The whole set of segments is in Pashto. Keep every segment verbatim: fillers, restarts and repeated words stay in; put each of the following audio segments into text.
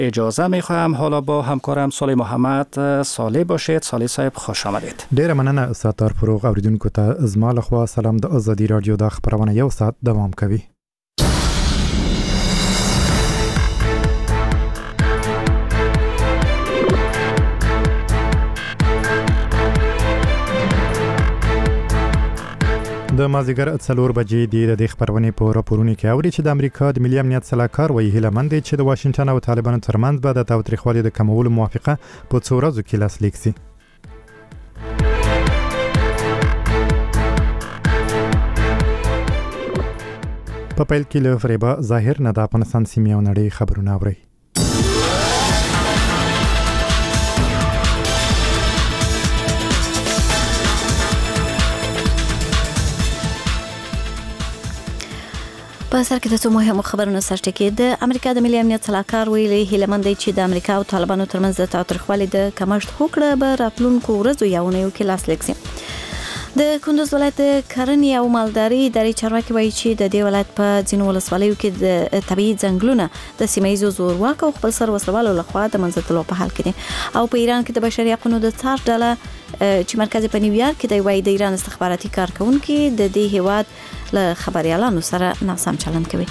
اجازه میخواهم حالا با همکارم صالح محمد صالح باشید. صالح صاحب خوش آمدید. ډیره مننه استاد تار فروغ. اوریدونکو ته زما له خوا سلام. د ازادي رادیو د خبرونه یو ساعت دوام کوي. د مازیګر څلور بجې دی د خبرونې په راپورونو کې اوري چې د امریکا د ملي امنیت سلاکار وایي هیله مند چې د واشنگټن او طالبانو ترمنځ به د تاوتریخوالي د کمولو موافقه په څو ورځو کې لاسلیک شي. په پیل کې له فریبا ظاهر نه د افغانستان سیمې او نړۍ خبرونه اوري. په سر کې د څو مهمو خبرونو سرټکی کې د امریکا د ملي امنیت سلاکار ویلي هیله مند چې د امریکا او طالبانو ترمنځ د تاوتریخوالي د کمښت هوکړه به راتلونکو ورځو یا اونیو کې لاسلیک شي. د کندوز ولایت کرنې او مالداري ادارې چارواکي وایي چې د دې ولایت په ځینو ولسوالیو کې د طبيعي ځنګلونه د سیمایي زورواکو او خپل سر وسلوالو لخوا د منځ تلو په حال کې دي. او په ایران کې د بشري حقوقو د څار ډله چې مرکز په نیویارک کې دی وایي د ایران استخباراتي کارکونکو د دې هیواد له خبريالانو سره ناسم چلند کوي.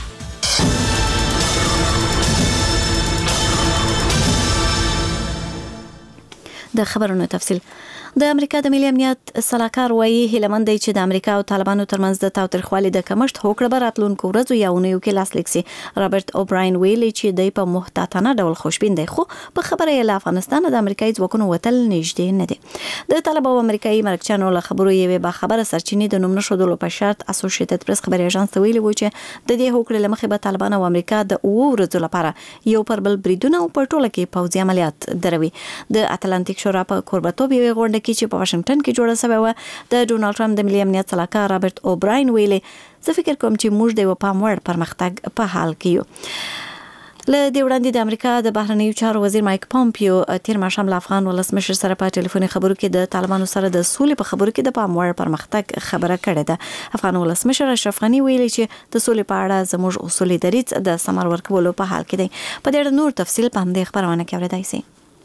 د خبرونو تفصیل. د امریکا د ملي امنیت سلاکار وایي هیله مند چې د امریکا او طالبانو ترمنځ د تاوتریخوالي د کمښت هوکړه به راتلونکو ورځو یا اونیو کې لاسلیک شي. رابرټ اوبراین ویلي چې د په محتاطانه ډول خوشبین دی خو په خبره یې له افغانستان د امریکایي ځواکونو وتل نږدې نه دي. د طالب او امریکایي مرکچانو له خبرو یې به خبره سرچینې د نوم نشودلو په شرط اسوسییټډ پریس خبري اژانس ته ویلي و چې د دې هوکړې لمخې به طالبان او امریکا د اوو ورځو لپاره یو پر بل بریدونه او په ټوله کې پوځي عملیات دروي. د اتلانتیک شورا په کوربتوب یو غونډه کې چې په واشنگټن کې جوړه شوې و د ډونالد ټرمپ د ملي امنیت سلاکار رابرټ اوبراین ویلي زه فکر کوم چې موږ د یو پام وړ پرمختګ په حال کې یو. له دې وړاندې د امریکا د بهرنیو چارو وزیر مایک پامپیو تیر ماښام له افغان ولسمشر سره په ټلیفوني خبرو کې د طالبانو سره د سولې په خبرو کې د پام وړ پرمختګ خبره کړې ده. افغان ولسمشر اشرف غنی ویلي چې د سولې په اړه زموږ اصولي دریځ د ثمر ورکولو په حال کې دی. په دې اړه نور تفصیل په همدې خبرونه کې اورېدای شئ.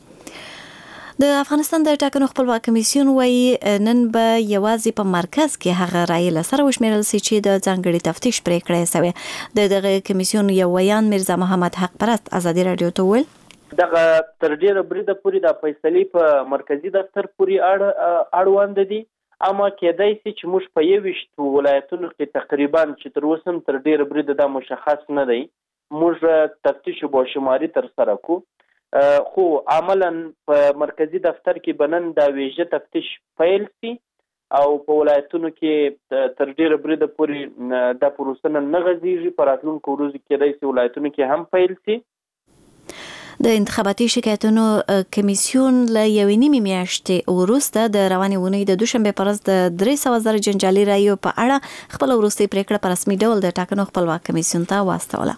د افغانستان د ټاکنو خپلواک کمیسیون وایي نن به یوازې په مرکز کې هغه رایې له سره وشمیرل شي چې د ځانګړي تفتیش پریکړه شوې. د دغه کمیسیون یو ویان میرزا محمد حق پرست ازادي رادیو ته ویل دغه تر ډیره بریده پورې د فیصلې په مرکزی دفتر پورې اړ اړوند دي، اما کېدای شي چې موږ په یوشت ولایتونو کې تقریبا چې تر اوسه تر ډیره بریده دا مشخص نه دی موږ تفتیش او شماري تر سره کو، خو عملاً په مرکزی دفتر کې بنن دا ویژه تفتیش پیل شي او په ولایتونو کې تر ډیره بریده پورې دا پروسه نه غځېږي. په راتلونکو ورځو کې کېدای شي ولایتونو کې هم پیل شي. د انتخاباتي شکایتونو کمیسیون له یوې نیمې میاشتې وروسته د روانې اونۍ د دوشنبه په ورځ د درې سوه زره جنجالي رایو په اړه خپل وروستۍ پریکړه په رسمي ډول د ټاکنو خپلواک کمیسیون ته واستوله.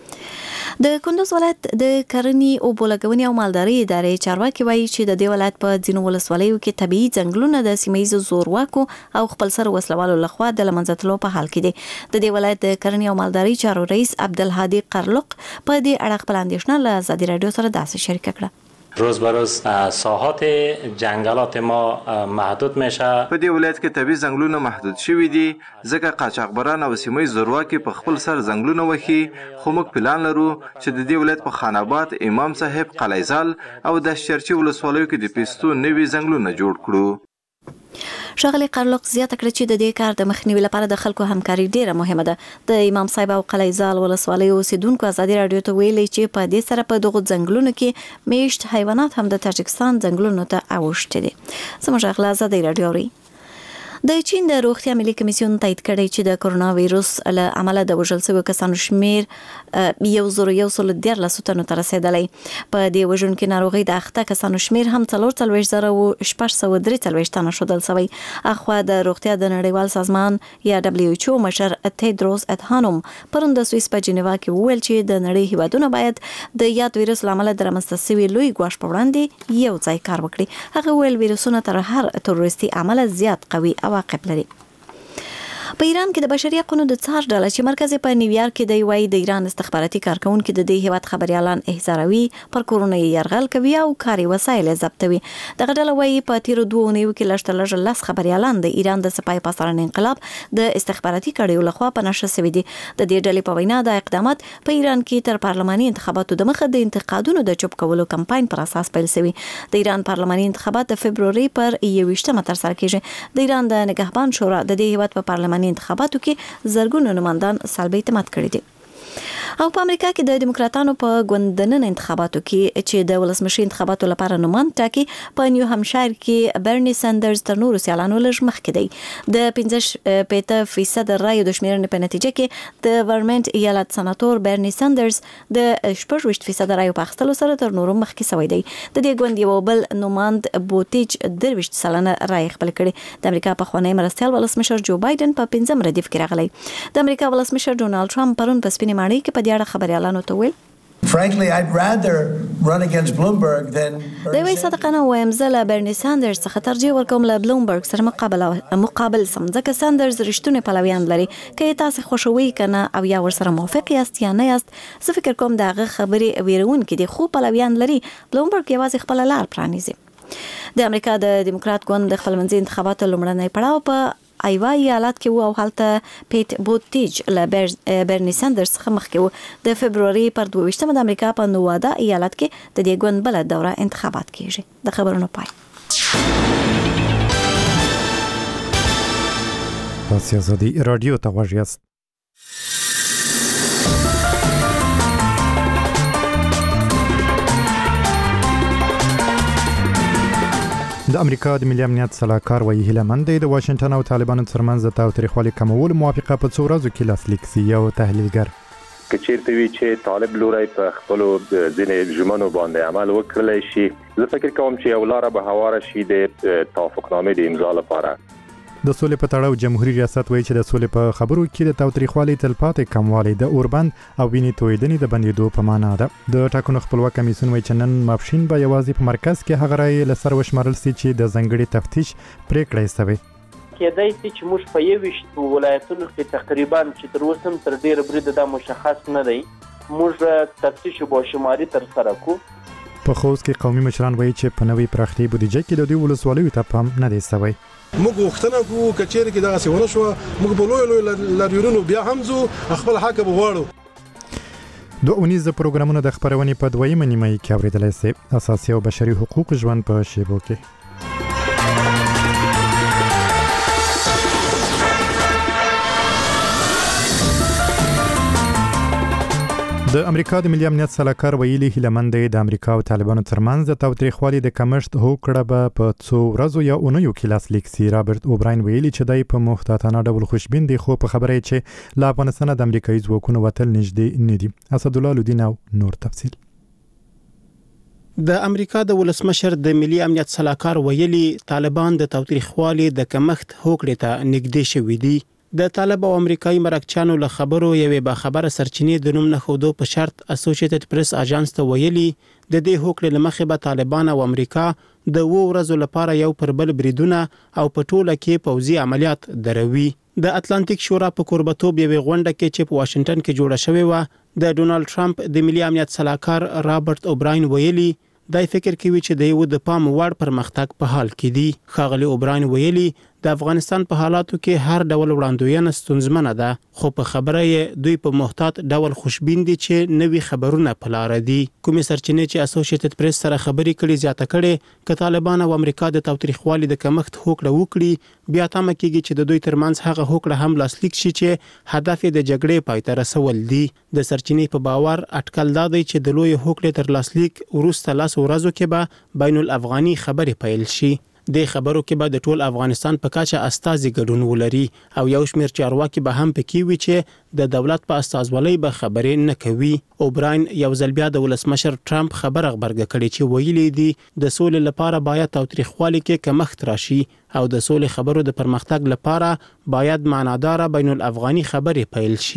د کندوز ولایت د کرنې او بولګونې او مالداري ادارې چارواکي وایي چې د دې ولایت په ځینو ولسوالیو کې طبيعي ځنګلونه د سیمایي زورواکو او خپل سر وسلوالو لخوا د لمنځه تلو په حال کې دي. د دې ولایت د کرنې او مالداري چارو رئیس عبدالهادي قرلق په دې اړه خپل اندېښنه له ازادي رادیو سره داسې شریک کړه. روز به روز ساحات جنگلات ما محدود میشه. په دې ولایت کې طبیعي ځنګلونه محدود شوي دي ځکه قاچاقبران او سیمایي زورواکي په خپل سر ځنګلونه وهي. خو موږ پلان لرو چې د دې ولایت په خان آباد، امام صاحب، قلعه‌زال او دشتچرچي ولسوالیو کې د پیستو نوي ځنګلونه جوړ کړو. ښاغلي قرلق زیاته کړه چې د دې کار د مخنیوي لپاره د خلکو همکاري ډیره مهمه ده. د امام صاحب او قلعه‌زال ولسوالیو اوسیدونکو ازادي رادیو ته ویلي چې په دې سره په دغو ځنګلونو کې میشت حیوانات هم د تاجکستان ځنګلونو ته اوښتي دي. زموږ اغلا ازادي رادیو اوري. د چین د روغتیا ملي کمیسیون تایید کړی چې د کرونا وایروس له امله د وژل شویو کسانو شمیر یو زر یو سل دیارلس تنو ته رسیدلی. په دې وژونکې ناروغۍ د اخته کسانو شمیر هم څلور څلوېښت زره او شپږ سوه درې څلوېښت تنه ښودل شوی. اخوا د روغتیا د نړیوال سازمان یا دبلیو ایچ او مشر تیدروس ادهانوم پرون د سویس په جنیوا کې وویل چې د نړۍ هیوادونه باید د یاد وایروس له امله د رامنځته شوي لوی ګواښ په وړاندې یو ځای کار وکړي. هغه ویل ویروسونه تر هر تروریستي عمله زیات قوي عواقب لري. په ایران کې د بشري حقوقو د څار ډله چې مرکز په نیویارک کې دی وایي د ایران استخباراتي کارکونکو د دې هیواد خبريالان احضاروي پر کورونه یرغل کوي او کاري وسایل ضبطوي. دغه ډله وایي په تیر دوه اونیو کې لږ تر لږه لس خبريالان د ایران د سپای پاسارن انقلاب د استخباراتي کړیو لخوا په نشه شوي دي. د دې ډلې په وینا د اقدامات په ایران کې تر پارلماني انتخاباتو د مخه د انتقادونو د چوپ کولو کمپاین پر اساس پیل شوی. د ایران پارلماني انتخابات د فبروري پر یوویشتمه ترسره کیږي. د ایران د نگهبان شورا د دې هیواد په پارلماني انتخاباتو کې زرګونو نمائندان سلبي اعتماد کړي دي. او په امریکا کې د دیموکراتانو په ګوندنن انتخاباتو کې چې د ولسمشي انتخاباتو لپاره نوماند ټاکي په نیو همشایر کې برني ساندرز تر نورو سیالانو لږ مخکې دی. د پنځه پنځه فیصد رایو د شمیرنې په نتیجه کې د ورمنټ ایالت سناتور برني ساندرز د شپږ فیصد رایو په اخیستلو سره تر نورو مخکې شوی دی. د دې ګوند یو بل نوماند بوتیج درویشت سلنه رای خپل کړي. د امریکا په خوانی مرستيال ولسمشر جو بایدن په پنځم ردیف کې راغلی. د امریکا ولسمشر ډونالد ټرمپ پرون په سپینې ماڼۍ کې په دې اړه خبريالانو ته ویل Frankly, I'd rather run against Bloomberg than د وی صدقانه وایم زله برني ساندرز څخه ترجیح ورکوم له بلومبرګ سره مقابله مقابل سم ځکه ساندرز رښتونه پلویان لري. که تاسو خوشوي کنه او یا ور سره موافق یاست یا نه یاست زه فکر کوم دغه خبري ویرون کې دي خو پلویان لري. بلومبرګ یوازې خپل لار پرانیزي. د امریکا د دیموکرات ګوند د خپلمنځي انتخاباتو لومړنی پړاو په ایوا ایالت کې وو او هلته پیټ بوتیج له برني ساندرز څخه مخکې وو. د فبروري پر دوه ویشتمه د امریکا په نوادا ایالت کې د دې ګوند بل دوره انتخابات کیږي. د خبرونو پای. تاسو زدي رادیو ته غوښیاست. د امریکا د ملي امنیت سلاکار وایي هیله مند دی د واشنگټن او طالبانو ترمنځ د تاوتریخوالي کمولو موافقه په څو ورځو کې لاسلیک شي. یو تحلیلګر کچېرته وی چې طالب لوري په خپل ځینې ژمنو باندې عمل وکړلی شي. زه فکر کوم چې یو لار به هواره شي د توافقنامې د امضا لپاره. د سولې په تړاو جمهوریت ریاست وایي چې د سولې په خبرو کې د تاوتریخوالي تلپاتې کموالی د اوربند او وینې تویدنې د بندېدو په معنا ده. د ټاکنو خپلواک کمیسیون وایي چې نن ماپښین به یوازې په مرکز کې هغه رایې له سر وشمارل شي چې د ځنګړي تفتیش پریکړه یې شوې. کېدای شي چې موږ په یوویشتو ولایتونو کې تقریبا چې تر اوسه هم تر ډېره بریده دا مشخص نه دی موږ تفتیش باشماري ترسره کوو. په خوست کې قومي مشران وایي چې په نوې پراختي بودیجه کې د دوی ولسوالیو ته پام نه دی شوی. موږ وختونه کوو کچېر کې دغه څه ونه شو موږ په لوی لوی لاریونونو بیا هم زو خپل حق به غواړو. دوه اونیزه پروګرامونه د خبرونې په دویمه نیمه کې اوریدلای شي. اساسي او بشري حقوق ژوند په شیبو کې. د امریکا د ملي امنیت سلاکار ویلي هیله مند دی د امریکا او طالبانو ترمنځ د تاوتریخوالي د کمښت هوکړه به په څو ورځو یا اونیو کې لاسلیک شي. رابرټ اوبراین ویلي چې دای په محتاطانه ډول خوشبین دی خو په خبره چې له افغانستان د امریکایي ځواکونو وتل نږدې نه دي. اسدالله لودین او نور تفصیل. د امریکا د ولسمشر د ملي امنیت سلاکار ویلي طالبان د تاوتریخوالي د کمښت هوکړې ته نږدې شوي دي. د طالب او امریکایي مرکچانو له خبرو یوې با خبره سرچینې د نوم نه خودو په شرط اسوسییټډ پریس اژانس ته ویلي د دې هوکړې لمخې به طالبان او امریکا د وو ورځو لپاره یو پر بل بریدونه او په ټوله کې پوځي عملیات دروي. د اتلانتیک شورا په کوربتوب یوې غونډه کې چې په واشنگټن کې جوړه شوې و د ډونالد ټرمپ د ملي امنیت سلاکار رابرټ اوبراین ویلي دای فکر کوي چې د یو د پام وړ پرمختګ په حال کې دي. خاغلی اوبراین ویلي د افغانستان په حالاتو کې هر ډول وړاندوینه ستونزمنه ده خو په خبره یې دوی په محتاط ډول خوشبین دي چې نوي خبرونه په لار دي. کومې سرچینې چې اسوسییټډ پریس سره خبرې کړي زیاته کړي ک طالبان او امریکا د تاوتریخوالي د کمښت هوکړه وکړي بیا تمه کیږي چې د دوی ترمنځ هغه هوکړه هم لاسلیک شي چې هدف د جګړې پای ته رسول دي. د سرچینې په باور اټکل دا دی چې د لوی هوکړې تر لاسلیک وروسته لاس ورځو کې به بین الافغاني خبرې پیل شي. د خبرو کې به د ټول افغانستان په کاچه استازي ګډون ولري او یو شمېر چارواکي به هم پکې وي چې د دولت په استازولۍ به خبرې نه کوي. اوبراین یو ځل بیا د ولسمشر ټرمپ خبره غبرګه کړې چې ویلي دي د سولې لپاره باید تاوتریخوالي کې کمښت راشي او د سولې خبرو د پرمختګ لپاره باید معناداره بین الافغاني خبرې پیل شي.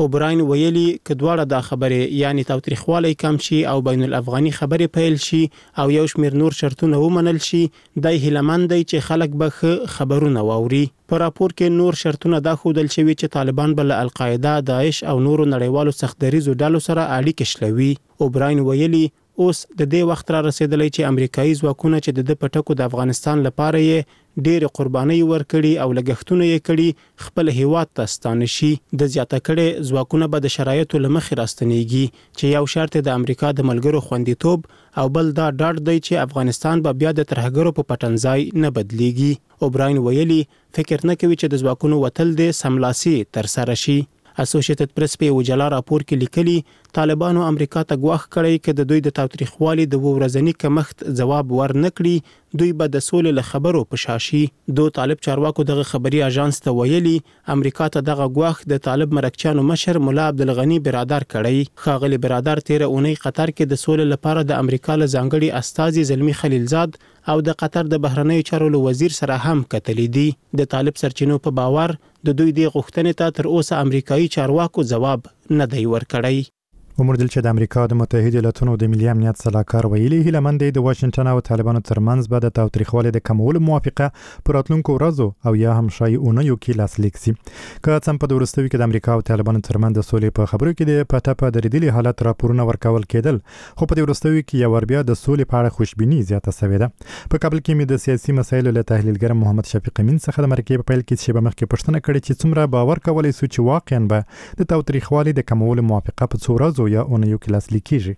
اوبراین ویلي کډواړه دا خبره یعنی تاوتریخوالی کم شي او بین الافغاني خبره پیل شي او یو شمیر نور شرطونه ومنل شي د هیلمند دی چې خلک به خبرونه واوري. په راپور کې نور شرطونه دا ښودل شوي چې طالبان بل القاعده، داعش او نورو نړیوالو سختدریزو ډلو سره اړیکې شلوي. اوبراین ویلي اوس د دې وخت را رسیدلی چې امریکایي ځواکونه چې د پټکو د افغانستان لپاره یې ډېر قرباني ورکړي او لګښتونه یې کړي خپل هیواد ته ستانه شي. د زیاته کړي ځواکونه به د شرایطو له مخې راستنیږي چې یو شرط د امریکا د ملګرو خوندیتوب او بل دا ډاډ دی چې افغانستان به بیا د ترهګرو په پټنځای نه بدلیږي. اوبراین ویلي فکر نه کوي چې د ځواکونو وتل د سملاسي تر سره شي. اسوسییټډ پریس په وجلا راپور کې لیکلي طالبانو امریکا ته غواخ کړی چې د دوی د تاوتریخوالي د ورځنی کمښت جواب ورنکړي دوی به د سولې له خبرو پشاشي. دو طالب چارواکو دغه خبري اژانس ته ویلي امریکا ته دغه غواخ د طالب مرکچانو مشر مولا عبدالغنی برادر کړی. خاغلی برادر تیر اونۍ قطر کې د سولې لپاره د امریکا له ځانګړي استازي زلمی خلیلزاد او د قطر د بهرنیو چارو وزیر سره هم کتلې دي. د طالب سرچینو په باور د دوی د غوښتنې ته تر اوسه امریکایي چارواکو جواب نه دی ورکړی. عمر دل چې د امریکا د متحده ایالاتونو د ملي امنیت صلاحکار ویلي هیله مند د واشنگټن او طالبانو ترمنځ به د تاوتریخوالي د کمولو موافقه پر راتلونکو ورځو او یا هم شای اونیو کې لاسلیک شي. که څنګه په وروستیو کې د امریکا او طالبانو ترمنځ د سولې په خبرو کې د پټه د ریډلي حالت راپورونه ورکول کېدل، خو په وروستیو کې یو ور بیا د سولې په اړه خوشبیني زیاته شوې ده. په کابل کې مې د سیاسي مسایلو له تحلیلګر محمد شفیق امین څخه د مرکې په پیل کې شیبه مخکې پوښتنه کړې چې څومره باور کولای شو چې واقعا به د تاوتریخوالي د کمولو موافقه په څو ورځو یا اونیو کې لیکيږي.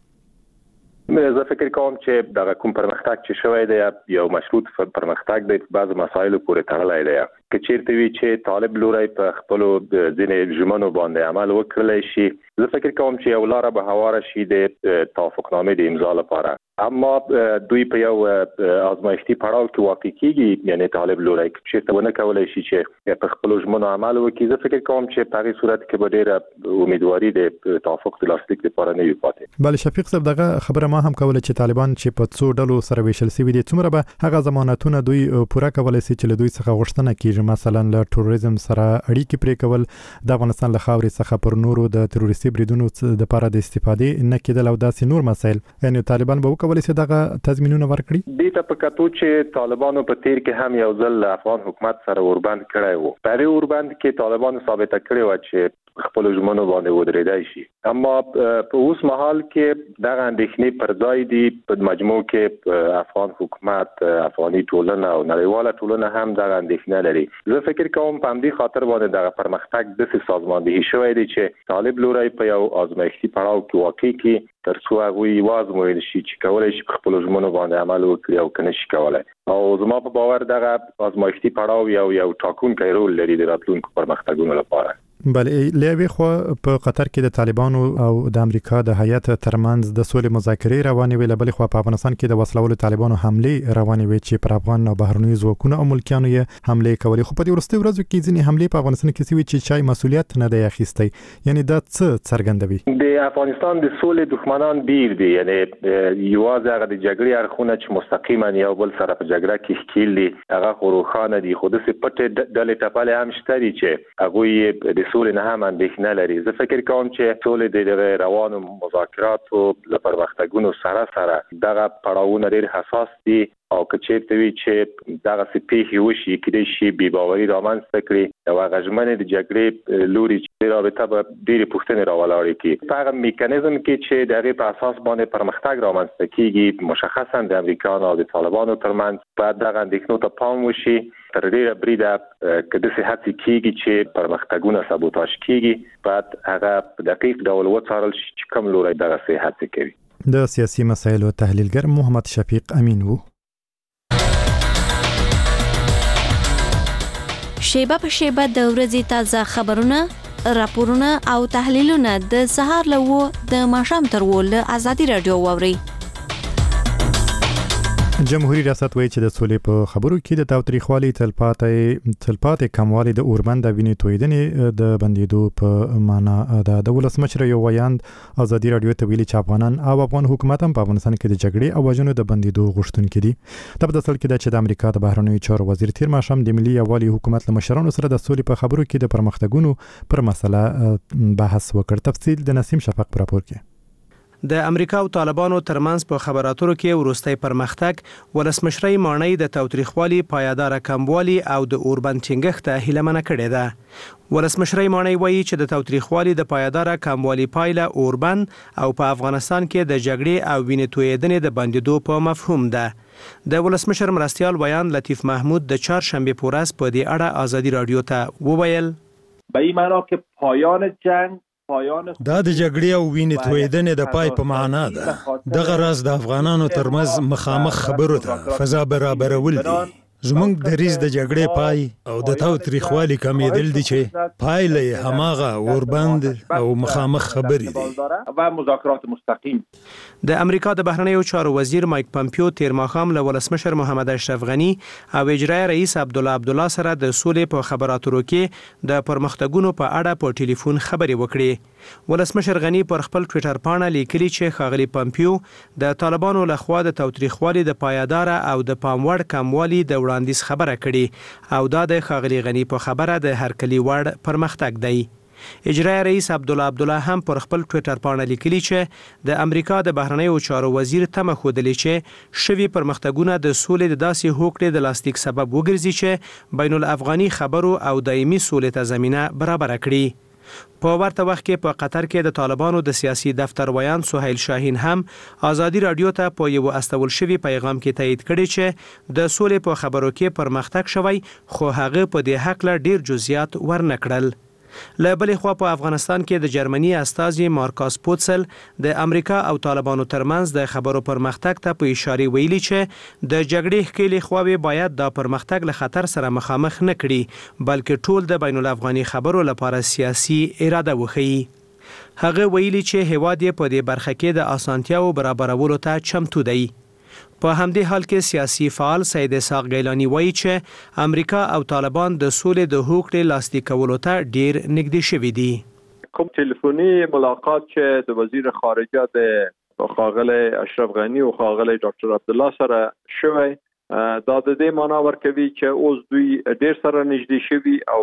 زه فکر کوم چې دغه کوم پرمختګ چې شوی دی یو مشروط پرمختګ دی، په بعض مسایلو پورې تړلی دی. که چیرته وي چې طالب لوري په خپل ځینې ژمنو باندې عمل وکړلی شي، زه فکر کوم چې یو لاره به هواره شي د توافقنامې د امضا لپاره. اما دوی په یو آزمایښتي پړاو کې واقع کیږي، یعنی طالب لوري چیرته ونه کولای شي چې په خپل ژمنو عمل وکړي. زه فکر کوم چې په هغه صورت کې به ډېره امیدواري د توافق د لاسلیک لپاره نه وي پاتې. بله شفیق صاحب دغه خبره ما هم کوله چې طالبان چې په څو ډلو سره ویشل شوي دي، څومره به هغه ضمانتونه دوی پوره کولای شي چې له دوی څخه غوښتنه کیږي، مثلا له تروریزم سره اړیکې پرې کول، د افغانستان له خاورې څخه پر نورو د تروریستي بریدونو د لپاره د استفادې نه کېدل او داسې نور مسایل، یعنی طالبان به وکولای شي دغه تضمینونه ورکړي. دې ته په کتو چې طالبانو په تیر کې هم یو ځل افغان حکومت سره وربند کړی وو، په دې وربند کې طالبانو ثابته کړې و چې خپل ژمنو باندې ودرېدای شي. اما په اوس مهال کې دغه اندېښنې پر ځای دي. په مجموع کې افغان حکومت، افغاني ټولنه او نړیواله ټولنه هم دغه اندېښنه لري. زه فکر کوم په همدې خاطر باندې دغه پرمختګ داسې سازماندهي شوی دی چې طالب لوري په یو آزمایښتي پړاو کې واقع کړي تر څو هغوی وازمویل شي چې کولای شي په خپل ژمنو باندې عمل وکړي او که نه شي کولای. او زما په باور دغه آزمایښتي پړاو یو یو ټاکونکی رول لري د راتلونکو پرمختګونو لپاره. بله لوي خو په قطر کې د طالبانو او د امریکا د هیئت ترمنځ د سولې مذاکرې روانې وي، بل خو په افغانستان کې د وسلوالو طالبانو حمله روانې وي چې پر افغان او بهرنیو ځواکونو او ملکیانو یې حمله کولې. خو په دې وروستیو ورځو کې ځینې حمله په افغانستان کې شوي چې چای مسؤلیت نه دی اخیستی، یعنی دا څه څرګندوي؟ د افغانستان د سولې دښمنان ډیر دي، یعنی یوازې هغه د جګړې اړخونه چې مستقیما یو بل سره په جګړه کې ښکیل دي هغه خو روښانه دي، خو داسې پټې ډلې ټپلې هم شته دي چې هغوی د سولې نه هم اندېښنه لري. زه فکر کوم چې سولې د روانو مذاکراتو له پرمختګونو سره سره دغه پړاوونه ډېر حساس دي او که چیرته وي چې دغه څه پیښې وشي کېدای شي بې باوري رامنځته کړي او هغه ژمنې د جګړې لوري چې رابطه به ډېرې پوښتنې راولاړې کړي. په هغه میکانیزم کې چې د هغې په اساس باندې پرمختګ رامنځته کېږي، مشخصا د امریکایانو او د طالبانو ترمنځ باید دغه اندېښنو ته پام وشي. تر ډېره بریده که داسې هڅې کېږي چې پرمختګونه سابوتاژ کېږي، باید هغه په دقیق ډول وڅارل شي چې کوم لوری دغسې هڅې کوي. د سیاسي مسایلو تحلیلګر محمد شفیق امین وو. شیبه په شیبه د ورځې تازه خبرونه، راپورونه او تحلیلونه د سهار له و د ماښام تر و له ازادي راډیو واورئ. جمهوریت ریاست وایي چې د سولې په خبرو کې د تاوتریخوالي تلپاتې تلپاتې کموالی د اوربند د وینې تویدنې د بندیدو په معنا ده. د ولسمشر یو ویاند ازادي راډیو ته ویلي چې افغانان او افغان حکومت هم په افغانستان کې د جګړې او وژنو د بندیدو غوښتونکي دي. تب د اصل کې د چې د امریکا د بهرنیو چارو وزیر تیر ماښام د ملي یووالي حکومت له مشرانو سره د سولې په خبرو کې د پرمختګونو پر مسله بحث وکړ. تفصیل د نسیم شفق په راپور کې. د امریکا او طالبانو ترمنځ په خبراتو کې وروستي پرمختګ ولسمشرۍ مانۍ د تاوتریخوالي پایدار کموالی او د اوربند ټینګښت هیلمنه کړې ده. ولسمشرۍ مانۍ وایي چې د تاوتریخوالي د پایدار کموالی پایله اوربند او په افغانستان کې د جګړې او وینې تویېدنې د بندیدو په مفهوم ده. د ولسمشر مرستیال ویاند لطیف محمود د چهارشنبه په ورځ په دې اړه ازادي راډیو ته وویل به این معنا که پایان جنگ دا د جګړې او وینې تویېدنې د پای په معنا ده. دغه راز د افغانانو ترمنځ مخامخ خبرو ته فضا برابرول دي. زمونږ دریځ د جګړې پای او د تاوتریخوالي کمیدل دي چې پایله یې هماغه اوربند او مخامخ خبرې دي و مذاکرات مستقیم. د امریکا د بهرنیو چارو وزیر مایک پمپیو تیر ماښام له ولسمشر محمد اشرف غني او اجرایي رئیس عبدالله عبدالله سره د سولې په خبراتو کې د پرمختګونو په اړه په ټلیفون خبرې وکړې. ولسمشر غني پر خپل ټویټر پاڼه لیکلي چې ښاغلي پمپیو د طالبانو لخوا د تاوتریخوالي د پایدار او د پاموړ کموالی د وړاندیز خبره کړي او دا د ښاغلي غني په خبره د هرکلي وړ پرمختګ دی. اجرایي رئیس عبدالله عبدالله هم پر خپل ټویټر پاڼه لیکلي چې د امریکا د بهرنیو چارو وزیر تمه ښودلې چې شوي پرمختګونه د سولې د داسې هوکړې د لاسلیک سبب وګرځي چې بین الافغاني خبرو او دایمي سولې ته زمینه برابره کړي. په ورته وخت کې په قطر کې د طالبانو د سیاسي دفتر ویاند سهیل شاهین هم ازادي راډیو ته په یو استول شوی پیغام کې تایید کړی چې د سولې په خبرو کې پرمختګ شوی خو هغه په دې حق له ډیر جزئیات ورنکړل. له بلې خوا په افغانستان کې د جرمني استازي مارکاس پوتسل د امریکا او طالبانو ترمنځ د خبرو پرمختګ ته په اشاره ویلي چې د جګړې ښکېلې خواوې باید دا پرمختګ له خطر سره مخامخ نه کړي بلکې ټول د بین الافغاني خبرو لپاره سیاسي اراده وښيي. هغه ویلي چې هیواد یې په دې برخه کې د اسانتیاو برابرولو ته چمتو دی. په همدې حال کې سیاسي فعال سید اسحاق گیلانی وایي چې امریکا او طالبان د سولې د هوکړې لاسلیک کولو ته ډیر نږدې شوي دي. کوم ټلیفوني ملاقات چې د وزیر خارجه د ښاغلی اشرف غني او ښاغلی ډاکټر عبدالله سره شوی دا د دې معنا ورکوي چې اوس دوی ډیر سره نږدې شوي او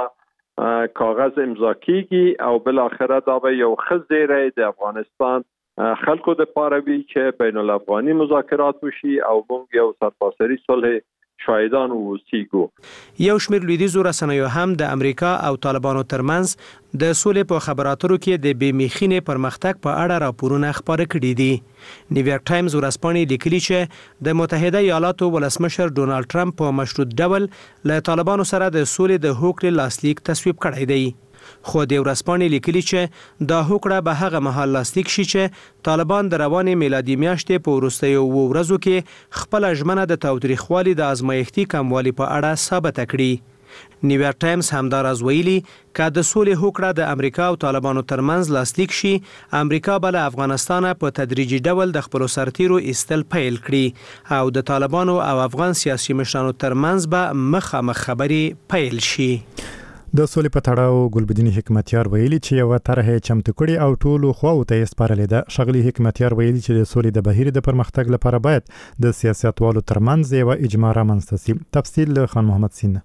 دا کاغذ امضا کیږي او بل اخره دا به یو ښه زیری د افغانستان خلکو د پاره وی چې بین الافغاني مذاکرات وشي او موږ یو سرتاسري صلح شاهدان اوسېږو. یو شمېر لویدیځو رسنیو هم د امریکا او طالبانو ترمنځ د سولې په خبراتو کې د بې میخینې پرمختګ په اړه راپورونه خپاره کړي دي. نیویارک ټایمز ورځپاڼې لیکلي چې د متحده ایالاتو ولسمشر ډونالد ټرمپ په مشروط ډول له طالبانو سره د سولې د هوکړې لاسلیک تصویب کړی دی. خو د ورځپاڼې لیکلي چې دا هوکړه به هغه مهال لاسلیک شي چې طالبان د روانې میلادي میاشتې په وروستیو اوو ورځو کې خپله ژمنه د تاوتریخوالي د ازمایښتي کموالي په اړه ثابته کړي. نیویارک ټایمز همداراز ویلي که د سولې هوکړه د امریکا او طالبانو ترمنځ لاسلیک شي امریکا به له افغانستانه په تدریجي ډول د خپلو سرتیرو ایستل پیل کړي او د طالبانو او افغان سیاسي مشرانو ترمنځ به مخامخ خبرې پیل شي. د سولې په تړاو ګلبدین حکمتیار ویلي چې یو طرح چمتو کړي او ټولو خواو ته یې سپارلې ده. ښاغلي حکمتیار ویلي چې د سولې د بهیر د پرمختګ لپاره باید د سیاستوالو ترمنځ یو اجماع رامنځته شي. تفصیل له خان محمد سینه.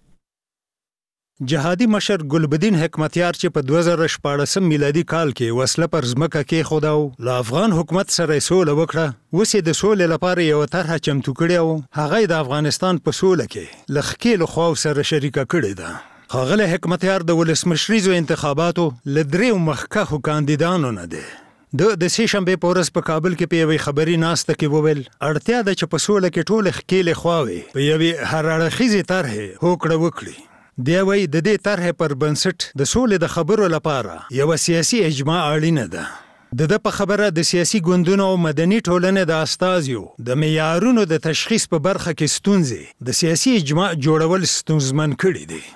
جهادي مشر ګلبدین حکمتیار چې په دوه زره شپاړسم میلادي کال کې وسله پر ځمکه کې خود او له افغان حکومت سره سوله وکړه اوس د سولې لپاره یو طرح چمتو کړي او هغه د افغانستان په سوله کې له ښکېلو خواو سره شریکه کړې ده. ښاغلی حکمتیار د ولسمشریزو انتخاباتو له دریو مخکښو کاندیدانو نه دی. د د سې شنبې په ورځ په کابل کې په یوې خبري ناسته کې وویل اړتیا ده چې په سوله کې ټولې ښکېلې خواوې په یوې هر اړخیزې طرحې هوکړه وکړي. دی وایي د دې طرحې پر بنسټ د سولې د خبرو لپاره یوه سیاسي اجماع اړینه ده. د ده په خبره د سیاسي ګوندونو او مدني ټولنې د استازیو د معیارونو د تشخیص په برخه کې ستونزې د سیاسي اجماع جوړول ستونزمن کړي دي.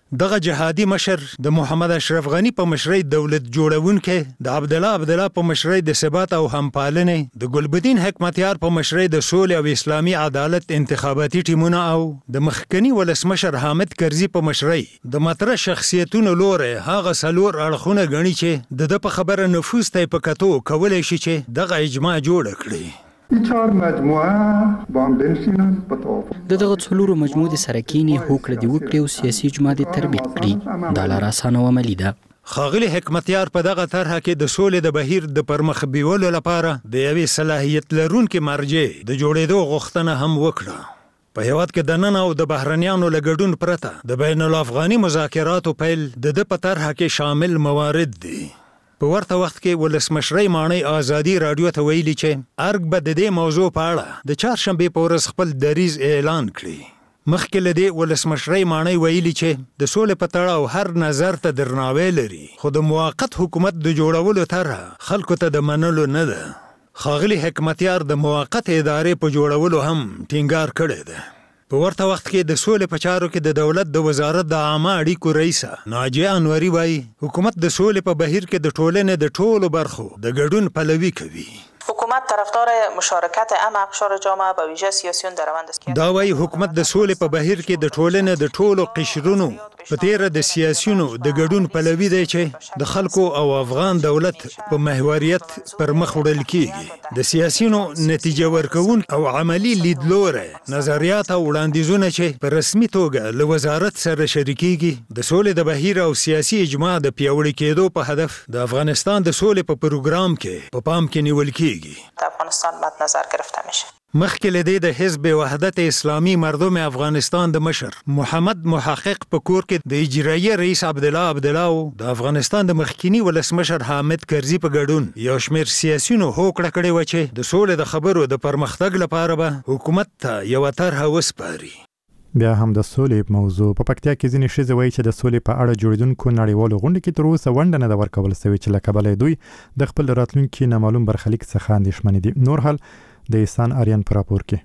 دغه جهادي مشر د محمد اشرف غنی په مشرۍ دولت جوړونکې د عبد الله عبد الله په مشرۍ د ثبات او همپالنې د ګلبدین حکمتیار په مشرۍ د سولې او اسلامي عدالت انتخاباتي ټیمونه او د مخکنی ولسمشر حامد کرزي په مشرۍ د مطرح شخصیتونو لوره هغه سلور اړخونه غني چې د په خبره نفوذ ته په کتو کولای شي چې دغه اجماع جوړ کړي. این چهار مجموعه با هم بنشینن با توافق د دغه څلورو مجموعو د سره کینې هوکړه دې وکړي او سیاسي اجماع دې تربیت کړي. دا لاره اسانه او عملي ده. ښاغلي حکمتیار په دغه طرحه کې د سولې د بهیر د پرمخ بیولو لپاره د یوې صلاحیت لرونکې مرجع د جوړېدو غوښتنه هم وکړه. په هېواد کې د نن او د بهرنیانو له ګډون پرته د بین الافغاني مذاکراتو پیل د ده په طرحه کې شامل موارد دي. په ورته وخت کې ولسمشرۍ ماڼۍ آزادي راډیو ته ویلي چې ارګ به د دې موضوع په اړه د چهارشنبې په ورځ خپل دریځ اعلان کړي. مخکې له دې ولسمشرۍ ماڼۍ ویلي چې د سولې په تړاو هر نظر ته درناوی لري، خو د موقت حکومت د جوړولو طرحه خلکو ته د منلو نه ده. ښاغلي حکمتیار د موقت ادارې په جوړولو هم ټینګار کړی ده. په ورته وخت کې د سولې په چارو کې د دولت د وزارت د عامه اړیکو رئیسه ناجیه انوري وایي حکومت د سولې په بهیر کې د ټولنې د ټولو برخو د ګډون پلوي کوي. حکومت طرفدار مشارکت عام اقشار جامعه به ویژه سیاسیون در روند است. دا وایي حکومت د سولې په بهیر کې د ټولنې د ټولو قشرونو په تیره د سیاسیونو د ګډون پلوي دی چې د خلکو او افغان دولت په محوریت پر مخ وړل کیږي. د سیاسیونو نتیجه ورکون او عملی لیدلوره نظریات او وړاندیزونه چې په رسمي توګه له وزارت سره شریکيږي د سولې د بهیر او سیاسي اجماع د پیاوړي کېدو په هدف د افغانستان د سولې په پروګرام کې په پام کې نیول کیږي. د افغانستان مد نظر گرفته میشه. مخکې له دې د حزب وحدت اسلامي مردم افغانستان د مشر محمد محقق په کور کې د اجرایي رئیس عبد الله عبد الله او د افغانستان د مخکنی ولسمشر حامد کرزي په ګډون یو شمېر سیاسيونو هوکړه کړې و چې د سولې د خبرو د پرمختګ لپاره به حکومت ته یو طرحه وسپاري. بیا هم د سولې موضوع په پکتیا کې ځینې ښځې وایي چې د سولې په اړه جوړېدونکو نړیوالو غونډو کې تر اوسه ونډه نه ده ورکول سوې چې له کبله دوی د خپل راتلونکي نامعلوم برخلیک څخه اندېښمنې دي. نور حال د احسان آریان په راپور کې.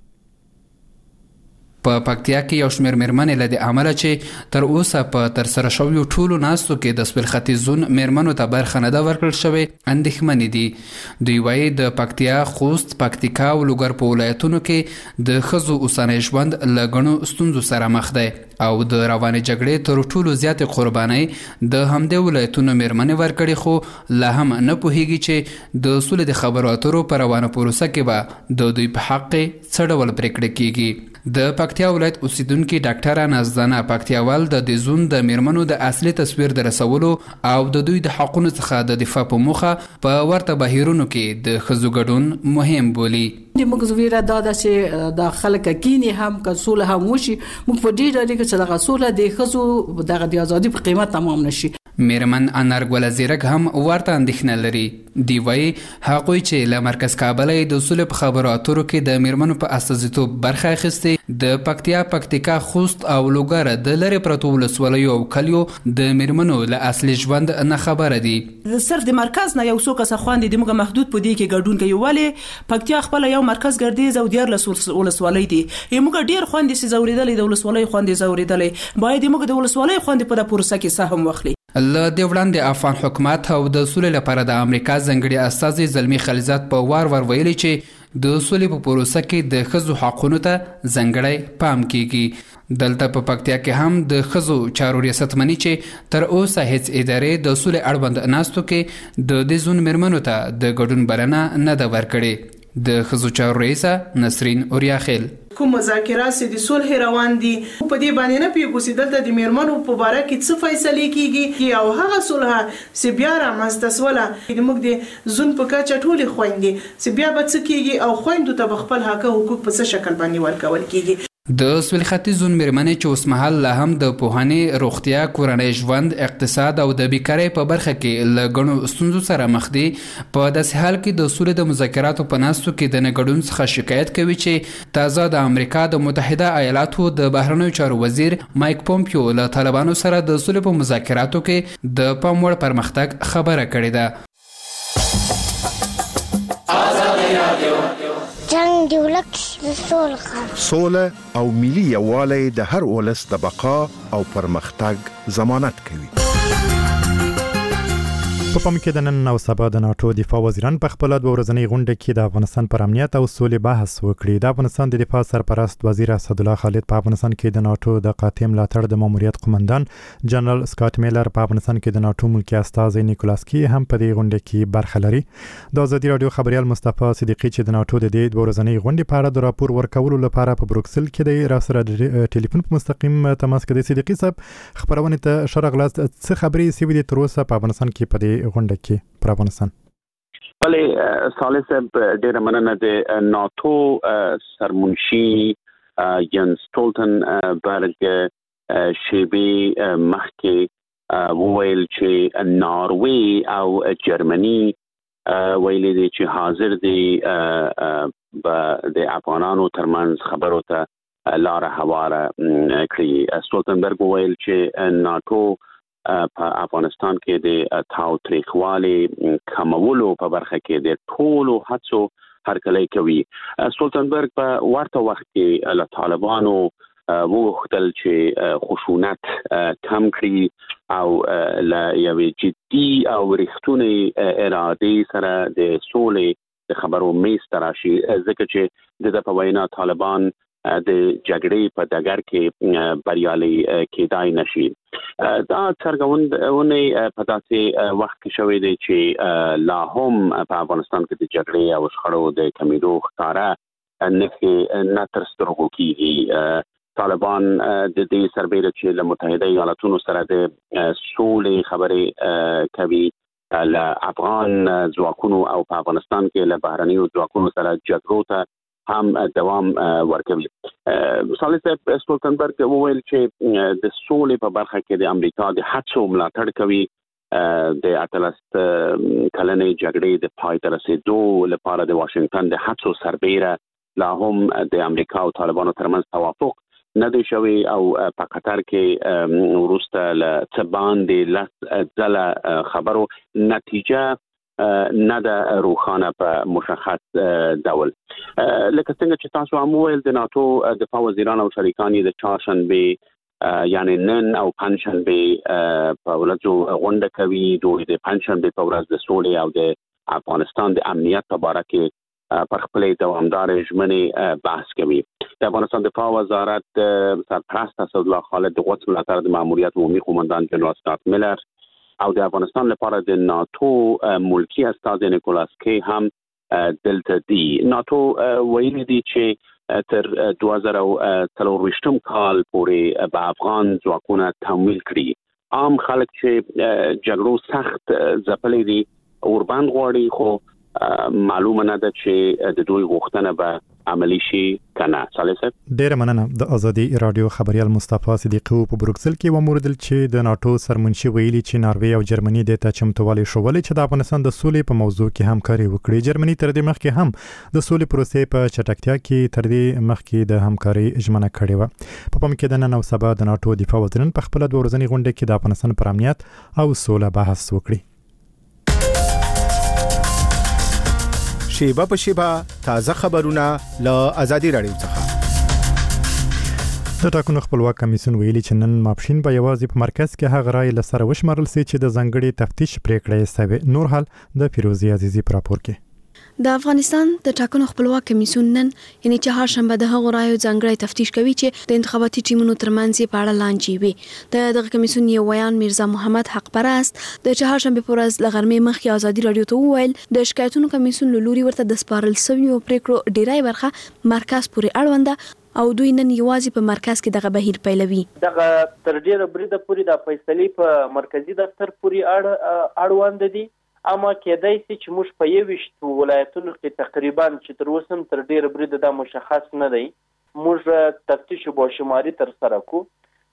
په پکتیا کې یو شمېر میرمنې له دې امله چې تر اوسه په ترسره شویو ټولو ناستو کې د سویل ختیځ زون میرمنو ته برخه نه ده ورکړل شوې اندېښمنې دي. دوی وایي د پکتیا، خوست، پکتیکا او لوګر په ولایتونو کې د ښځو اوسنی ژوند له ګڼو ستونزو سره مخ دی او د روانې جګړې تر ټولو زیاتې قربانۍ د همدې ولایتونو میرمنې ورکړي، خو لا هم نه پوهیږي چې د سولې د خبرو اترو په روانه پروسه کې به د دوی په حق څه ډول پرېکړه کیږي. د پکتیا ولایت اوسیدونکي ډاکټره نازدانه پکتیاوال د دې زون د میرمنو د اصلي تصویر د رسولو او د دوی د حقونو څخه د دفاع په موخه په ورته بهیرونو کې د ښځو ګډون مهم بولي. د موږ زویره دا ده چې د خلک کینې هم که سوله هم وشي، موږ په دې ډول کې چې دغه سوله د ښځو دغه د ازادي په قیمت تمام نشي. میرمن انارګل زیرک هم ورته اندېښنه لري. دی وایي هغوی چې له مرکز کابل د سولې په خبرو اترو کې د میرمنو په استازیتوب برخه اخیستې د پکتیا، پکتیکا، خوست او لوګر د لرې پرتو ولسوالیو او کلیو د میرمنو له اصلي ژوند نه خبره دي. صرف د مرکز نه یو څو کسه خواندې د موږ محدود په دې کې ګډون کوي، ولې پکتیا خپل یو مرکز ګرځي او دیارلس ولسوالۍ دي. موږ ډېر خوندې سي زوریدلې د ولسوالۍ خوندې زوریدلې باید موږ د ولسوالۍ خوندې په پروسه کې سهم واخلي. له دې وړاندې افغان حکومت او د سولې لپاره د امریکا ځانګړي استازي زلمی خلیزات په وار ور ویلي چې د سولې په پروسه کې د ښځو حقونو ته ځانګړی پام کیږي. دلته په پکتیا کې هم د ښځو چارو ریاستمني چې تر اوسه هیڅ ادارې د سولې اړوند ناستو کې د دې زون میرمنو ته د ګډون بلنه نه ده ورکړې. د ښځو چارو رئیسه نسرین اوریاخیل کوم مذاکرات چې د صلح روان دي په دې باندې نه پیږي دلته د میرمنو په باره کې څه فیصله کیږي او هغه صلح چې بیا رامنځته سوله د موږ د زون په کچه ټولې خويندې چې بیا به څه کیږي او خويندو ته خپل حق او حقوق په څه شکل باندې ورکول کیږي. د سویل ختیځ زون میرمنې چې اوس مهال لا هم د پوهنې، روغتیا، کورنۍ ژوند، اقتصاد او د بیکارۍ په برخه کې له ګڼو ستونزو سره مخ دي، په داسې حال کې د سولې د مذاکراتو په ناستو کې د نه ګډون څخه شکایت کوي چې تازه د امریکا د متحده ایالاتو د بهرنیو چارو وزیر مایک پومپیو له طالبانو سره د سولې په مذاکراتو کې د پام وړ پرمختګ خبره کړې ده. جنگ موږ د ولس د سولې غواړو. سوله او ملي یووالی د هر ولس د بقا او پرمختګ ضمانت کوي. په پام کې د نن او سبا د ناتو دفاع وزیران په خپل د ورځنی غونډه کې د افغانستان پر امنیت او سولې بحث وکړي. د افغانستان د دفاع سرپرست وزیر اسد الله خالد په افغانستان کې د ناتو د قاطع ملاتړ د ماموریت قومندان جنرال سکاټ میلر په افغانستان کې د ناتو ملکی استازی نیکولاس کی هم په دې غونډه کې برخه لري. د ازادي رادیو خبريال مصطفی صدیقی چې د ناتو د دې ورځنی غونډې په اړه د راپور ورکولو لپاره په بروکسل کې د راسره ټلیفون په مستقیم تماس کې د صدیقی صاحب خبرونه ته شرغلاس څه خبرې سوي د تروسه په افغانستان کې په دې غونډه کې پر افغانستان. بله صالح صاحب ډیره مننه د ناتو سرمنشي ینس سټولټنبرګ شیبي مخکې وویل چې ناروی او جرمني ویلي دي چې حاضر دي د افغانانو ترمنځ خبرو ته لار هواره کړي. سټولټنبرګ وویل چې ناتو په افغانستان کې د تاوتریخوالي کمولو په برخه کې د ټولو هڅو هرکلی کوي. سټولټنبرګ په ورته وخت کې له طالبانو وغوښتل چې خشونت کم کړي او له یوې جدي او رښتونې ارادې سره د سولې د خبرو میز ته راشي، ځکه چې د په وینا طالبان د جګړې په ډګر کې بریالي کېدای نشي. دا څرګندونه په داسې وخت کې شوې ده چې لا هم په افغانستان کې د جګړې او شخړو د کمیدو ښکاره نه نه تر سترګو کېږي. طالبان د دې سربېره چې له متحده ایالاتونو سره د سولې خبرې کوي، له افغان ځواکونو او په افغانستان کې له بهرنیو ځواکونو سره جګړو ته هم دوام ورکوي. صالح صاحب سټولټنبرګ وویل چې د سولې په برخه کې د امریکا د هڅو ملاتړ کوي. د اتلس کلنې جګړې د پای ته رسیدو لپاره د واشنگټن د هڅو سربېره لا هم د امریکا او طالبانو ترمنځ توافق نه دی شوی او په قطر کې وروسته له څه باندې لس ځله خبرو نتیجه نه ده روښانه په مشخص ډول. لکه څنګه چې تاسو هم وویل د ناتو دفاع وزیران او شریکان د چهارشنبې یعنی نن او پنجشنبې په ورځو غونډه کوي. دوی د پنجشنبې په ورځ د سولې او د افغانستان د امنیت په اړه کې پر خپلې دوامدار ژمنې بحث کوي. د افغانستان دفاع وزارت سرپرست اسد الله خالد د قدس ملاتړ د ماموریت عمومي قومندان جنرال سکاټ میلر او د افغانستان لپاره د ناتو ملکی استازی نیکولاس کی هم دلته دی. ناتو ویلي دي چې تر دوه زره څلور ویشتم کال پورې به افغان ځواکونه تمویل کړي. عام خلک چې جګړو سخت ځپلي دي اوربند غواړي، خو معلومه نه ده چې د دوی غوښتنه به عملی شي کنه. صالح صاحب ډیر مننه. د ازادي رادیو خبريال مصطفی صدیقی په بروکسل کې وموردل چې د ناتو سرمنشي ویلي چې ناروی او جرمني د ته چمتووالي شوولې چې د افغانستان د سولې په موضوع کې همکاري وکړي. جرمني تر دې مخکې هم د سولې پروسې په چټکتیا کې تر دې مخکې د همکاري ژمنه کړې و. په پام کې د نن او سبا د ناتو دفاع وزیران په خپل د ورځنی غونډه کې د افغانستان پر امنیت او سوله بحث وکړي. شیبه په شیبه تازه خبرونه له ازادي رادیو څخه. د ټاکنو خپلواک کمیسیون ویلي چې نن ماپښین به یوازې په مرکز کې هغه رای له سره وشمارل شي چې د ځنګړي تفتیش پریکړه یې سوې. نور حال د فیروزي عزیزي پر راپور کې. د افغانستان د ټاکنو خپلواک کمیسیون نن یعنی چهارشنبه د هغو رایو ځانګړی تفتیش کوي چې د انتخاباتي ټیمونو ترمنځ په اړه لاندې وي. د دغه کمیسیون یو ویان میرزا محمد حق پرست د چهارشنبه پر ورځ لغرمې مخکې ازادي رادیو ته وویل د شکایتونو کمیسیون لوري ورته د سپارل شویو پریکړو ډیری برخه مرکز پورې اړونده او دوی نن یوازې په مرکز کې دغه بهیر پیلوي. دغه تر ډیره بریده پورې د فیصلې په مرکزی دفتر پورې اړ اړوند دي. اما کېدای شي چې موږ په یوشت ولایتونو کې تقریبا چې تر اوسه تر ډیره بریده دا مشخص نه دی. موږ تفتیش او شماري تر سره کو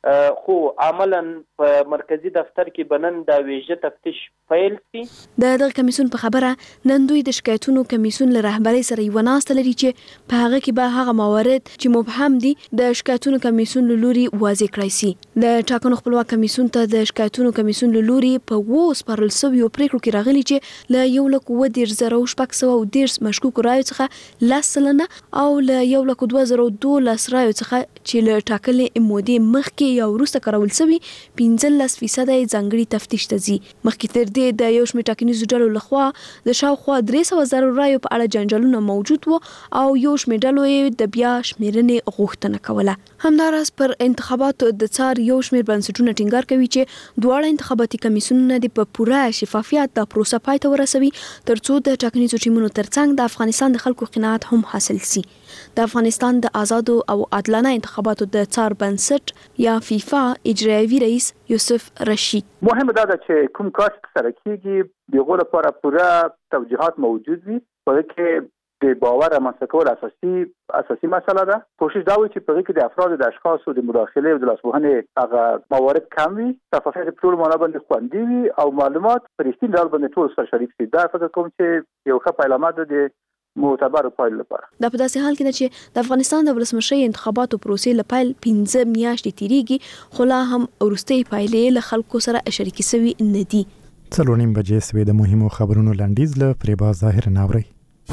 خو عملاً په مرکزی دفتر کې بنن دا ویژه تفتیش پیل شي. د دغه کمیسیون په خبره نن دوی د شکایتونو کمیسیون له رهبرۍ سره یو ناسته لري چې په هغه کې به هغه موارد چې مبهم دي د شکایتونو کمیسیون له لوري واضح کړای شي. د ټاکنو خپلواک کمیسیون ته د شکایتونو کمیسیون له لوري په وو سپارل شویو پریکړو کې راغلي چې له یو لک اووه دېرش زره شپږ سوه او دېرش مشکوکو رایو څخه لس سلنه او له یو لک دوه زره دولس رایو څخه چې له ټاکلې مودې مخکې یا وروسته کارول شوي پنځلس فیصده ځانګړي تفتیش ته ځي. مخکې تر دې د یو شمېر ټاکنیزو ډلو لخوا د شاوخوا درې سوه زره رایو په اړه جنجالونه موجود وو او یو شمېر ډلو یې د بیا شمېرنې غوښتنه کوله. همداراز پر انتخاباتو د څار یو شمېر بنسټونه ټینګار کوي چې دواړه انتخاباتي کمیسیونونه د په پوره شفافیت د پروسه پای ته ورسوي ترڅو د ټاکنیزو ټیمونو ترڅنګ د افغانستان د خلکو قناعت هم حاصل شي. د افغانستان د آزادو او عادلانه انتخاباتو د څار بنسټ یا فیفا اجرایوي رئیس یوسف رشید مهمه ده چې کوم کار سره کیږي دغه لپاره پوره توجیهات موجود وي. په کې د باور رامنځته کول اساسي اساسي مسله ده. کوشش دا وي چې په کې د افراد د اشخاصو د مداخله او د لاسوهنې هغه موارد کم وي، شفافیت په ټول معنا باندې خوندي وي او معلومات په رښتیني ډول باندې ټول سره شریک شي. دا فکر کوم چې یو ښه پیلامه ده د معتبر پایل لپاره. دا په داسې حال کې ده چې د افغانستان د ولسمشرۍ انتخاباتو پروسې له پیل پنځه میاشتې تیریږي خو لا هم وروستۍ پایلې له خلکو سره شریکې سوي نه دي. څلور نیم بجې سوې د مهمو خبرونو لنډیز له فریبا ظاهر ناوري.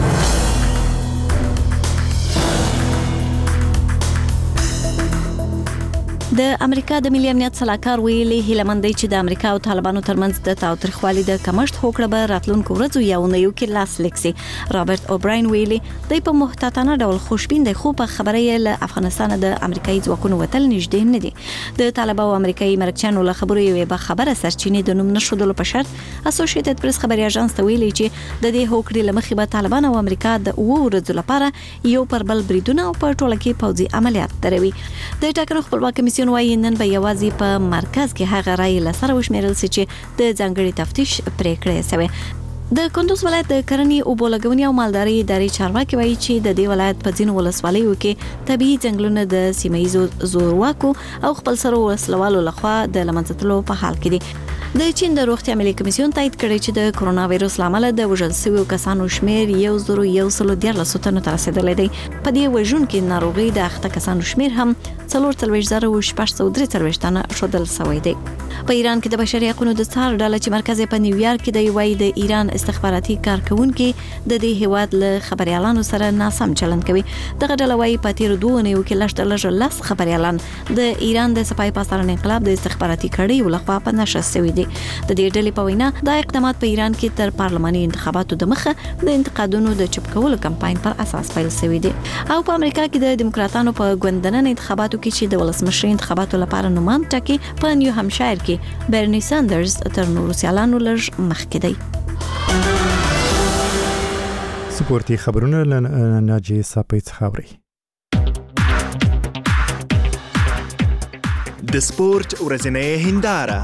د امریکا د ملي امنیت صلاحکار ویلي هیلمند دی چې د امریکا او طالبانو ترمنځ د تاوتریخوالي د کمښت هوکړه به راتلونکو ورځو یا اونیو کې لاس لیکسي. رابرټ اوبراین ویلي دی په محتاطانه ډول خوشبین دی خو په خبره یې له افغانستان د امریکایي ځواکونو وتل نږدې نه دي. د طالبانو او امریکایي مرکچیانو له خبرو یوې به خبره سرچینې د نوم نشودلو په شرط اسوسییټډ پریس خبري اژانس ته ویلي چې د دې هوکړې لمخې به طالبان او امریکا د اوو ورځو لپاره یو پر بل بریدونه او په ټوله کې پوځي عملیات دروي. د ټاکنو خپلواک کمیسیون وايي نن به یوازې په مرکز کې هغه رای لسره وشمیرل شي چې د ځانګړي تفتیش پریکړه شوی. د کندوز ولایت د کرنې او بولګونی او مالداري ادارې چارواکي وایي چې د دې ولایت په ځینو ولسوالیو کې طبيعي ځنګلونه د سیمایي زورواکو او خپل سره وسلوالو لخوا د لمنځتلو په حال کې دي. د چین د روغتیا ملي کمیسیون تایید کړی چې د کرونا وایرس لامل د وژل شویو کسانو شمیر یو زرو یو سلو دیارلس تنو ته رسیدلی دی. په دې وژونکې ناروغي د اخته کسانو شمیر هم څلور څلوېښت زره شپږ سوه درې څلوېښت تنه ښودل شوی دی. په ایران کې د بشري حقوقو د څار ډله چې مرکز په نیویارک کې دی وایي د ایران استخباراتي کارکونکي د دې هیواد له خبريالانو سره ناسم چلند کوي. دغه ډله وایي په تیر دوه اونیو کې لږ لږ لس خبريالان د ایران د سپای پاسداران انقلاب د استخباراتي کړیو لخوا په نشه شوي دي. د دې ډلې په وینا دا اقدامات په ایران کې تر پارلماني انتخاباتو د مخه د انتقادونو د چپ کولو کمپاین پر اساس پیل شوی دی. او په امریکا کې د دیموکراتانو په ګوندنن انتخاباتو کې چې د ولسمشرۍ انتخاباتو لپاره نومام ټاکي په نیو همشایر کې برني ساندرز تر نورو سیالانو لږ مخکې دی. سپورتي خبرونه ناجي صاحب خبري. د سپورت ورځنۍ هنداره.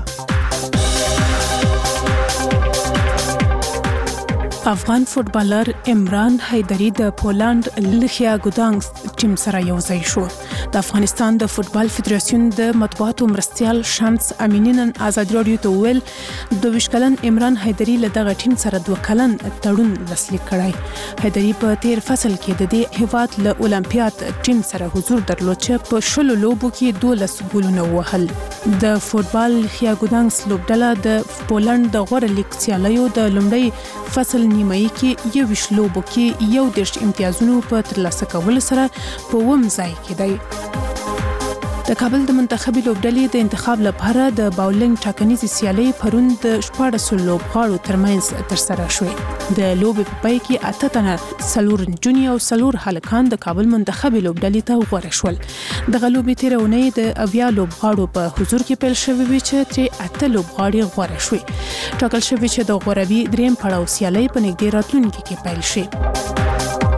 افغان فوټبالر عمران حیدری د پولند لخیا ګودانګ ټیم سره یو ځای شو. د افغانستان د فوټبال فدراسیون د مطبوعاتو مرستیال شمس امینین آزاد رادیو ته ویل د ویش کلن عمران حیدری له دغه ټیم سره دوه کلن تړون لاسلیک کړی. حیدری په تیر فصل کې د دې هیواد له اولمپیاد ټیم سره حضور درلود چې په شلو لوبو کې دولس ګولونه وهل. د فوټبال لخیا ګودانګ لوبډله د پولند د غوړه لیګ سیالیو د لومړی فصل نیمایي کې یو ویش لوبو کې یو دېرش امتیازونو په ترلاسه کولو سره په اووم ځای کې دی. د کابل د منتخبي لوبډلې د انتخاب لپاره د باولینګ ټاکنیزې سیالۍ پرون د شپاړسو لوبغاړو ترمنځ ترسره شوې. د لوبې په پای کې اته تنه څلور نجونې او څلور هلکان د کابل منتخبي لوبډلې ته غوره شول. دغه لوبې تېره اونۍ د اویا لوبغاړو په حضور کې پیل شوې وې چې ترې اته لوبغاړي غوره شوې. ټاکل شوې چې د غوروي دریم پړاو سیالۍ په نږدې راتلونکي کې پیل شي.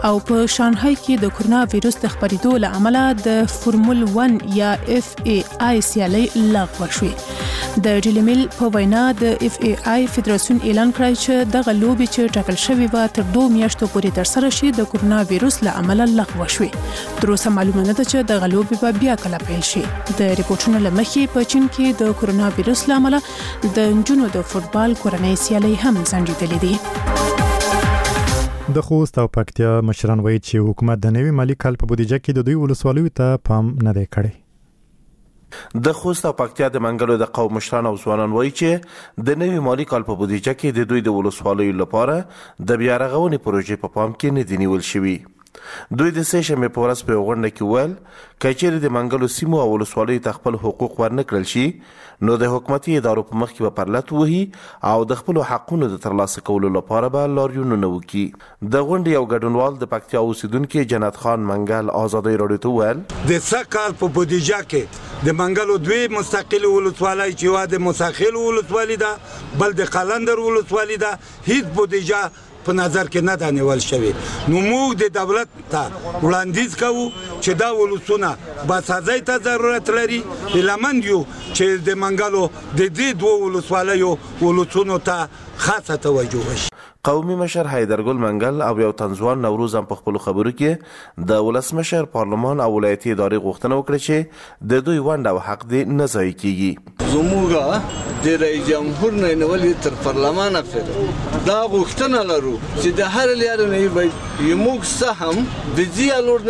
او په شانګهای کې د کرونا وایروس د خپرېدو له امله د فورمول ون یا اف ای آی سیالي لغوه شوې. د ډیلی میل په وینا د اف ای آی فدراسیون اعلان کړی چې دغه لوبې چې ټاکل شوې و تر دوه میاشتو پورې ترسره شي د کرونا وایروس له امله لغوه شوې. تر اوسه معلومه نه ده چې دغه لوبې به بیا کله پیل شي. د ریپورتونو له مخې په چین کې د کرونا وایروس له امله د نجونو د فوټبال کورنۍ سیالي هم ځنډېدلې دي. د خوست او پکتیا مشران وایي چې حکومت د نوي مالی کال په بودیجه کې د دوی ولسوالیو ته پام نه دی کړی. د خوست او پکتیا د منګلو د قوم مشران او ځوانان وایي چې د نوي مالی کال په بودیجه کې د دوی د ولسوالیو لپاره د بیا رغونې پروژې په پام کې نه دي نیول شوي. دوی د سه شنبې په ورځ په غونډه کې ویل کچېرې د منګلو سیمو او ولسوالیو ته خپل حقوق ورنه کړل شي نو د حکومتي ادارو په مخ کې به پرلت وهي او د خپل حقونو د ترلاسه کولو لپاره به لاریونونه وکړي. د غونډې یو ګډونوال د پکتیا اوسیدونکو جنت خان منګل آزادۍ راډیو ته ویل د سکهال په بودیجه کې د منګلو دوی مستقل ولسوالۍ چې وا د مساخیل ولسوالۍ ده بل د قلندر ولسوالۍ ده هیڅ بودیجه په نظر کې نه دا نیول شوی. نو موږ د دولت ته وړاندیز کوو چې دا ولسونه باسازۍ ته ضرورت لري. لمن یو چې د منګلو د دې دوه ولسوالیو ولسونو ته خاصه توجه وشي. قومي مشر حیدرګل منګل او یو تنځوان نوروز هم په خپل خبرو کې د ولسمشر پارلمان او ولایتي ادارې غوښتنه وکړه چې د دوی ونډه او حق دې نه ضایع کیږي. زموږ د رئیس جمهور نه نیولې تر پارلمان افر دا غوښتنه لرو چې د هر لارې نه وي موږ سهم د زیالور